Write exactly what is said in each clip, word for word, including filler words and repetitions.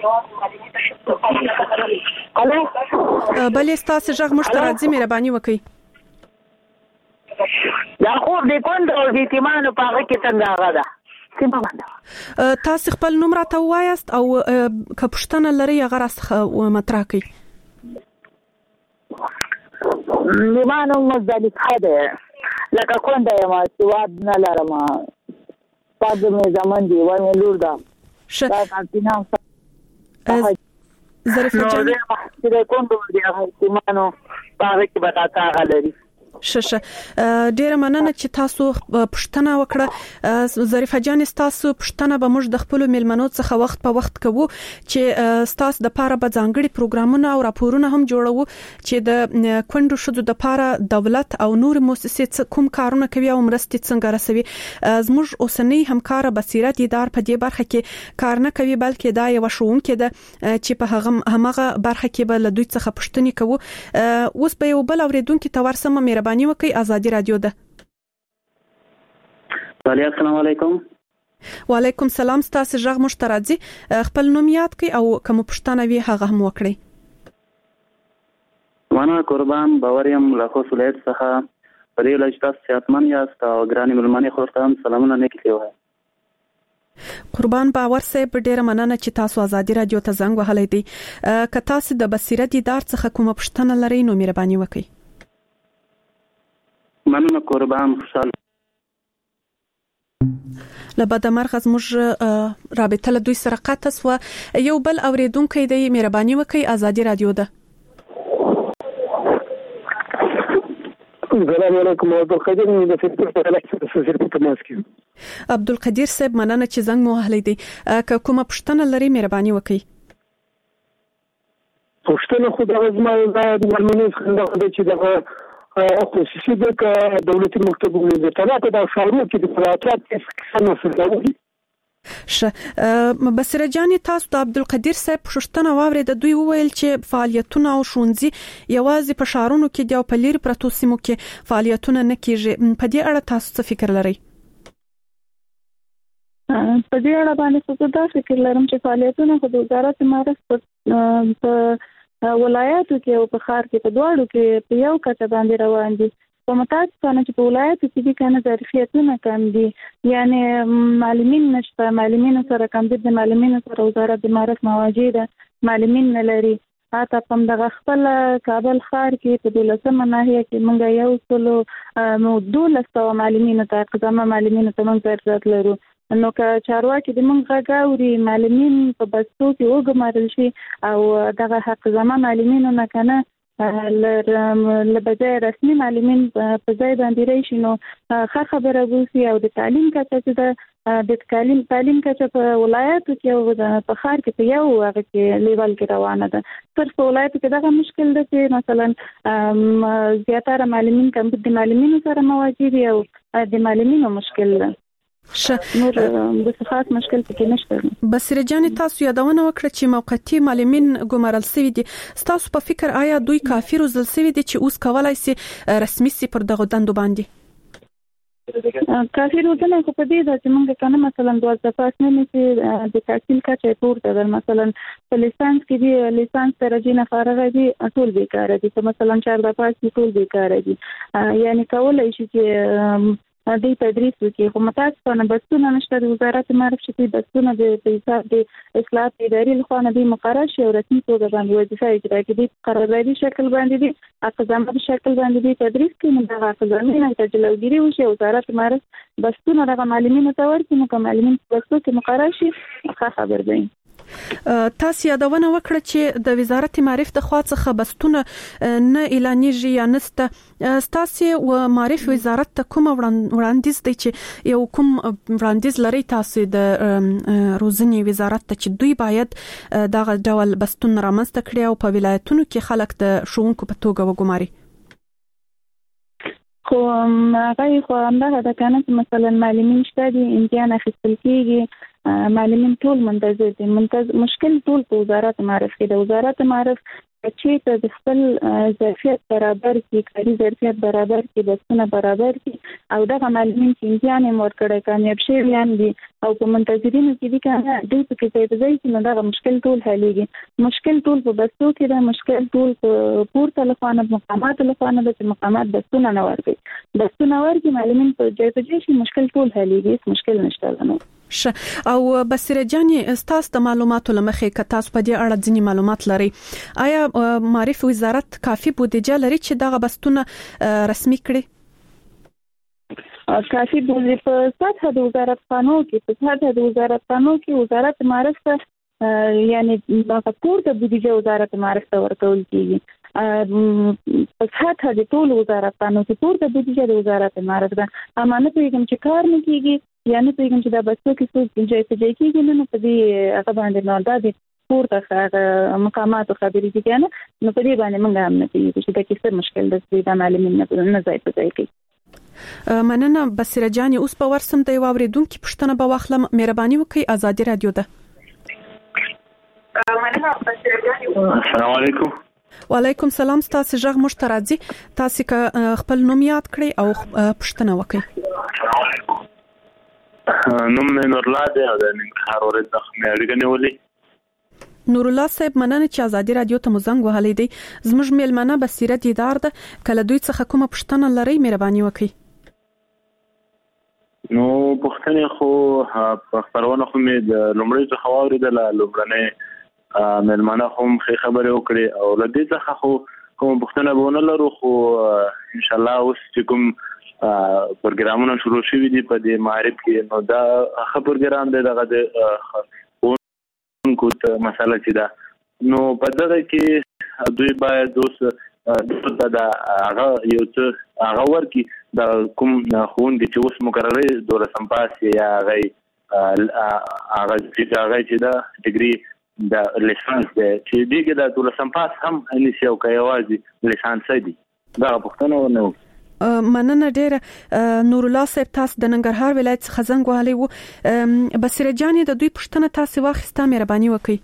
الو بلې ستاسو ژغ موږ ته راځي، مهرباني وکړئ. دا خو د کندو او د یتیمانو په هغه کې څنګه هغه ده سیمه باندې. تاسو خپل نوم راته ووایاست او که پوښتنه لرئ هغه راڅخه مطرح کړئ. زما نوم مزدلفه ده، لکه کونده یم، سواد نه لرم، پاد مې زمن دی و مې لور ده. ښه ظریفه جان چې د کندو د یتیمانو په هغه کې به راته هغه لري. ښه ښه ډیره مننه چې تاسو پوښتنه وکړه. ظریفه جان، تاسو پوښتنه به موږ د خپل میلمنو څخه وخت په وخت کوو چې تاسو د پاره به ځانګړي پروګرامونه او راپورونه هم جوړو چې د کندو شذو د پاره دولت او نور مؤسسې کوم کارونه کوي او مرستې څنګه رسوي. زموږ اوسنۍ همکار بصیرت ادار په دې برخه کې کار نه کوي، بلکې دا یو شوونکې ده چې په هغه همغه برخه کې به له دوی څخه پوښتنې کوو. اوس به یو بل اوریدونکو ته ورسمه، مهرباني وکړئ. آزادي رادیو ده. السلام علیکم. وعلیکم سلام. تاسو ژغ موږ ته راځي، خپل نوم یاد کړئ او کوم پوښتنه وي هغه هم وکړئ. وانا قربان باوریم له خو ولایت څخه پرې لږ تاسو صحتمن یاست او ګرانې ملمنې خورته هم سلامونه نیک لیوه. قربان باور صاحب ډیره مننه چې تاسو آزادي رادیو ته زنګ وهلی دی. که تاسو د بصیرت ادار څخه کوم پوښتنه لرئ نو مهرباني وکړئ. مننه قربان، خوشاله لبد مرغ زموږ رابطه له دوی سره قطع سو. یو بل اوریدونکو دی، مهرباني وکړئ. آزادي رادیو ده. السلام علیکم. عبدالقدیر مې د فکر په اړه څه څه تماس کوي. عبدالقدیر صاحب مننه چې زنګ مو وهلی دی. که کومه پوښتنه لرئ مهرباني وکړئ. پوښتنه خو د زما د ملمنې څخه ده چې دغه خصوصي د دولتي مکتبونو د طلبه د شاورو کې د پراتات څخه مسلوي. ش بصیرت جان، تاسو د عبدالقدیر صاحب پوښتنه واورید. دوی وویل چې فعالیتونه او ښوونځي یوازې په شهرونو کې دی او په لیر پرتو سیمو کې فعالیتونه نه کیږي. په دې اړه تاسو څه فکر لرئ؟ په دې اړه باندې څه دا فکر لرم چې فعالیتونه خو د وزارت معرف په ولایاتو کې او په ښار کې په دواړو کې په یو کچه باندې روان دي. په متاسفانه چې په ولایاتو کې دي کنه ظرفیتونه کم دي، یعنی معلمین نشته، معلمین سره کم دي، د معلمین سره وزارت د معرف مواجه ده، معلمین نه لري. حتی په دغه خپل کابل ښار کې په دولسمه ناحیه کې موږ یو سلو نو دولس سوه معلمینو ته قضامه معلمینو ته موږ ضرورت لرو. نو که چارواکي د موږ غږ اوري، معلمین په بستو کې وګمارل شي او دغه حق زما معلمینو نه کنه لبځای رسمي معلمین په ځای باندې راشي، نو ښه خبره بوسي. او د تعلیم کچه چې د تعلیم تعلیم کچه په ولایاتو کې او په ښار کې په یو هغه کې لیول کې روانه ده. صرف په ولایاتو کې دغه مشکل ده چې مثلا زیاتره معلمین کم د معلمینو سره مواجه دي او د معلمینو مشکل ده. نور د صفات مشکل پکې نشته. بصیرت جان، تاسو یادونه وکړه چې موقتی معلمین ګمارل شوی دي. تاسو په فکر آیا دوی کافي روزل شوی دي چې اوس کولای شي رسمي سي پر دغه دندو باندې؟ کافي روزنه خو په دې ده چې موږ کنه مثلا دوه پاس نه نشي د تحصیل کچه پورته ده. مثلا په لیسانس کې دی لیسانس درجه نه فارغ دي ټول بیکاره دي، مثلا چهار د پاس ټول بیکاره دي. یعنی کولای شي چې د تدریس وکړي، خو متاسفانه بسونه نشته. د وزارت معرف چې بسونه د حساب د اصلاحات ادارې لخوا نه دي مقرر شي او رسمي توګه باندې وظیفه اجرا کوي. قراردادي شکل باندې دي، اقدامات شکل باندې دي تدریس کوي. نو دغه اقدامات نه تجلوګيري وشي. وزارت معرف بسونه دغه معلمینو ته ورکړي، نو کوم معلمین بسو کې مقرر شي ښه خبر دی. تاسو یادونه وکړه چې د وزارت معرف د خوا څخه بستونه نه اعلانېږي یا نسته. تاسو و معرف وزارت ته کوم وړاندیز دی چې یو کوم وړاندیز لري تاسو د روزنې وزارت ته چې دوی باید دغه ډول بستون رامنځته کړي او په ولایتونو کې خلک د ښوونکو په توګه وګماري؟ خو هغه خو همدغه د کنه مثلا معلمین شته دي، امتحان اخیستل کیږي، معلمین ټول منتظر دي. منتظر مشکل ټول په وزارت معرف کې د وزارت معرف چې د خپل ظرفیت برابر کې کاري ظرفیت برابر کې بسونه برابر کې او دغه معلومین چې امتحان یې ورکړی کامیاب شوي دي او په منتظرینو کې دي کنه دوی په کې ځای په ځای کې نو دغه مشکل ټول حلېږي مشکل ټول په بسو کې ده مشکل ټول په پورته لخوانه مقامات لخوانه د مقامات بسونه نه ورکړي بسونه ورکړي معلومین په ځای په ځای کې مشکل ټول حلېږي مشکل نشته نو ش او بصیره جاني استاس د معلوماتو لمخې ک تاسو په دې اړه ځینی معلومات لري آیا معرف وزارت کافي بودیجه لري چې دغه بستونه رسمي کړي کافي بودیجه په سطح د وزارت قانون کې په سطح د وزارت قانون کې وزارت معرف یعنی د پورته بودیجه وزارت معرف ورکول کیږي په سطح د ټول وزارت قانون کې پورته بودیجه د وزارت معرف ده امانت یې چې کار نه کیږي یعنی په کوم چې دا بسو کې څه ځای په ځای کې نه په دې هغه باندې نه دا د پورته مقامات خبرې دي کنه نو په دې باندې موږ هم نه پیږو چې دا کیسه مشکل ده د معلومین نه ځای په ځای کې مننه بصیره جاني اوس په ورسم د واوریدونکو پښتنه به واخلم مهرباني وکړئ ازادي رادیو ده مننه بصیره جاني السلام علیکم وعلیکم سلام تاسو ژغ مشترازي تاسو خپل نوم یاد کړئ او پښتنه وکړئ نوم مې نور الله دی او د ننګرهار ولایت د خمیاړي ولې نور الله صاحب مننه چې ازادي رادیو ته مزنګ وهلې دی زموږ میلمنه بصیره دیدار ده کله دوی څخه کومه پښتنه لري مهرباني وکړئ نو پښتنه خو په خبرونه خو مې د لومړی څخه واوریدل لومړنۍ میلمنه هم خبرې وکړي او لدې څخه خو کوم پښتنه بونه لرو خو ان شاء الله اوس چې کوم پروګرامونه شروع شوي دي په دې معرف کې نو دا خبر پروګرام دی دغه د کوم مسله چې دا نو په دغه کې دوی باید اوس د دا هغه یو څه هغه ورکی د کوم خوندې چې اوس مقرره دولسم پاس یا هغه هغه چې هغه چې دا ډیګري د لیسانس دی چې دیګه د دولسم پاس هم انیسي او کوي لیسانس دی دا پښتنه ونه مننه ډیره نور الله صاحب تاسو د ننګرهار ولایت څخه زنګ وهلی وو بصیره جاني د دوی پښتنه تاسو واخیسته مهرباني وکړئ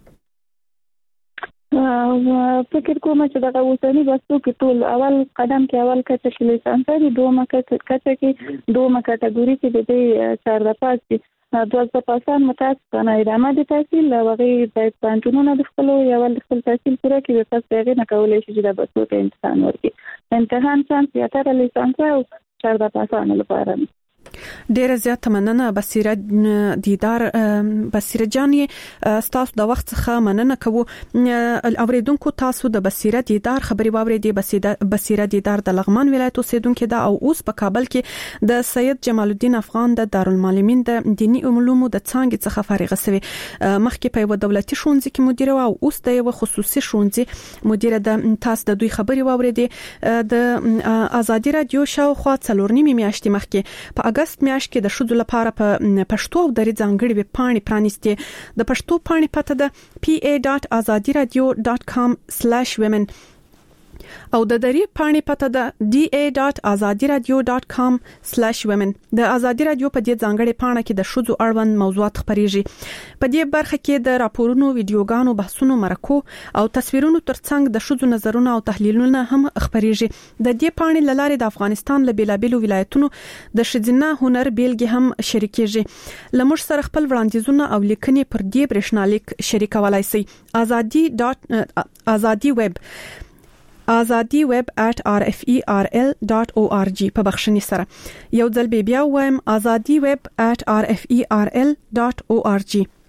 فکر کوم چې دغه اوسنی بسو کې ټول اول قدم کې اول کچه کې لیسانس دی دومره کچه کې دومره کټګوري کې د دې چارده پاس دوه پاسان متاسفانه ادامه د تحصیل لوغي د پانټونو د خپل یو ول خپل تحصیل پوره کې پس هغه نه کولای شي چې د بسو ته امتحان ورکړي امتحان څنګه یا تر لیسانس او چارده پاسان لپاره ډیره زیاته مننه بصیره دیدار بصیره جاني تاسو د وخت څخه مننه کوو اوریدونکو تاسو د بصیره دیدار خبري واورېدي بصیره دیدار د لغمان ولایت اوسیدونکو دا او اوس په کابل کې د سید جمال الدین افغان د دارالمعلمین د دینی علومو د څنګه څخه فارغ شوی مخکې په یو دولتي ښوونځي کې مدیره او اوس د یو خصوصي ښوونځي مدیره د تاسو د دوی خبري واورېدي د ازادي رادیو شاوخوا څلور نیمه میاشتې مخکې په اگست میاشت کې د شذو لپاره په پښتو او دري ځانګړي ویب پاڼې پرانیستي د پښتو پاڼې پته ده پی ای ډاټ ازادي رادیو ډاټ کام سلیش ویمن او د دري پاڼې پته ده ډي ای ډاټ ازادي رادیو ډاټ کام سلیش ویمن د ازادي رادیو په دې ځانګړي پاڼه کې د شذو اړوند موضوعات خبريږي په دې برخه کې د راپورونو ویډیوګانو بحثونو مرکو او تصویرونو ترڅنګ د شذو نظرونه او تحلیلونه هم خبريږي د دې پاڼې لاره د افغانستان له بیلابیلو ولایتونو د شذینه هنر بیلګې هم شریکېږي لمر سره خپل وړاندیزونه او لیکنې پر دې برښنالیک شریکولای شي ازادي ډاټ ازادي ویب ازادي ویب at r f e r l dot org په بخښنې سره یو ځل بیا وایم ازادي ویب at r f e r l dot org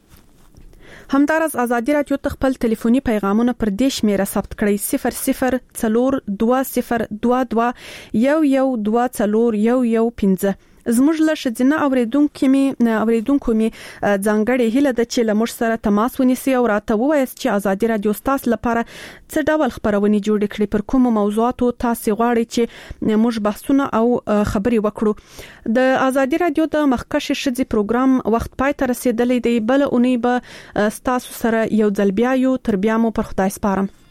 همدارس ازادي رادیو ته خپل ټلیفوني پیغامونه پر دیش میره ثبت کړئ صفر صفر څلور دوه صفر دوه دوه یو یو دوه څلور یو یو پنځه زموږ له شذینه اوریدونکو می اوریدونکو می ځانګړې هله د چې لمر سره تماس ونیسي او راته وایي چې ازادي رادیو تاسو لپاره څه ډول خبرونه جوړ کړي پر کوم موضوعاتو تاسو غواړئ چې موږ بحثونه او خبري وکړو د ازادي رادیو د مخکښ شذي پروګرام وخت پای ته رسیدلې دی بل اونۍ به تاسو سره یو ځل بیا یو تر بیا مو پر خدای سپارم